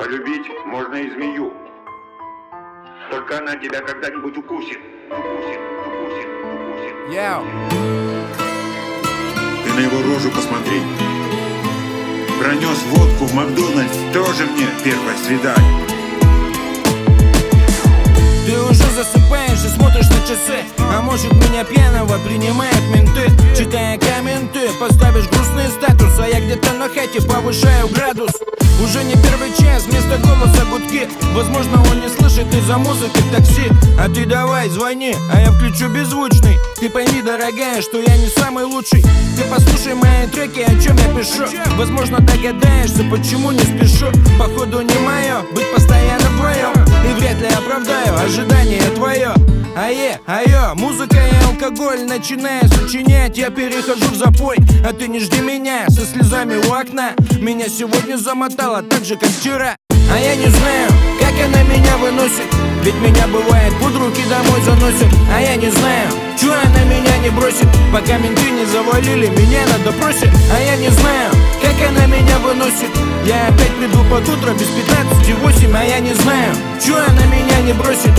А любить можно и змею. Только она тебя когда-нибудь укусит. Яу. Ты на его рожу посмотри. Пронес водку в Макдональдс, тоже мне первое свидание. Ты уже засыпаешь и смотришь на часы. А может, меня пьяного принимают менты. Читая комменты, поставишь грустный статус. А я где-то на хате повышаю градус. Уже не первый час, вместо голоса гудки. Возможно, он не слышит из-за музыки в такси. А ты давай, звони, а я включу беззвучный. Ты пойми, дорогая, что я не самый лучший. Ты послушай мои треки, о чем я пишу. Возможно, догадаешься, почему не спешу. Походу не мое, быть постоянно вдвоем. И вряд ли оправдаю ожидание твое. Айо, музыка и алкоголь. Начиная сочинять, я перехожу в запой. А ты не жди меня со слезами у окна. Меня сегодня замотало так же, как вчера. А я не знаю, как она меня выносит. Ведь меня бывает под руки домой заносит. А я не знаю, чё она меня не бросит. Пока менты не завалили меня на допросе. А я не знаю, как она меня выносит. Я опять приду под утро без 15:08. А я не знаю, чё она меня не бросит.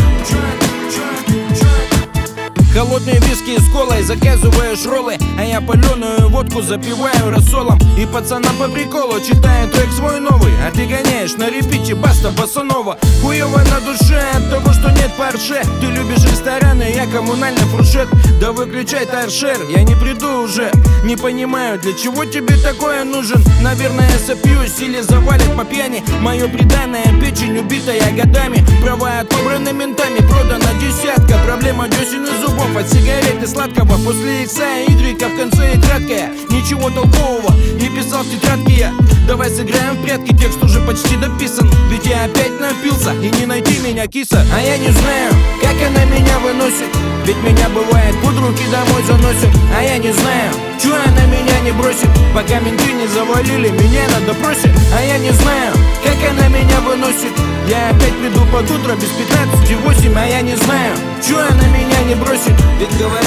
Холодные виски с колой, заказываешь роллы. А я паленую водку запиваю рассолом. И пацанам по приколу читаю трек свой новый. А ты гоняешь на репите, баста, босанова. Хуёво на душе от того, что нет парше. Ты любишь рестораны, я коммунальный фуршет. Да выключай торшер, я не приду уже. Не понимаю, для чего тебе такое нужен. Наверное, сопьюсь или завалит по пьяни. Мое преданное, печень убитая годами. Права отобраны ментами, продана десятка. Проблема десен и зубов. От сигарет и сладкого. После икса и игрека в конце и краткая. Ничего толкового не писал в тетрадке я. Давай сыграем в прятки, текст уже почти дописан. Ведь я опять напился и не найти меня, киса. А я не знаю, как она меня выносит. Ведь меня бывает под руки домой заносит. А я не знаю, чё она меня не бросит. Пока менты не завалили меня на допросе. А я не знаю, как она меня выносит. Я опять приду под утро без 15:08. А я не знаю, чё она меня не бросит. Ведь говорит.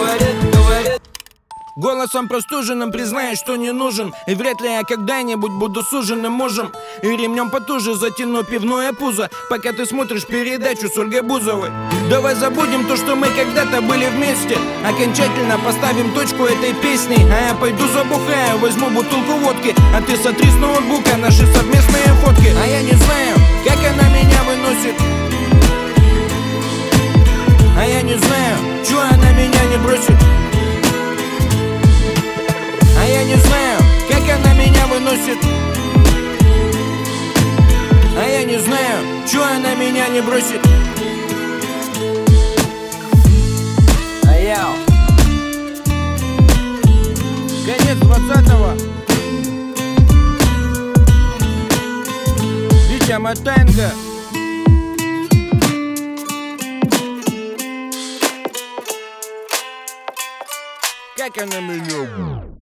Голосом простуженным признаюсь, что не нужен. И вряд ли я когда-нибудь буду суженным мужем. И ремнем потуже затяну пивное пузо. Пока ты смотришь передачу с Ольгой Бузовой. Давай забудем то, что мы когда-то были вместе. Окончательно поставим точку этой песни. А я пойду забухаю, возьму бутылку водки. А ты сотри с ноутбука наши совместные фотки. А я не знаю, как она меня выносит. А я не знаю, чё она меня не бросит. А я не знаю, как она меня выносит. А я не знаю, чё она меня не бросит. Аяу. Конец 20-го. Витя Матенко. Как она меня...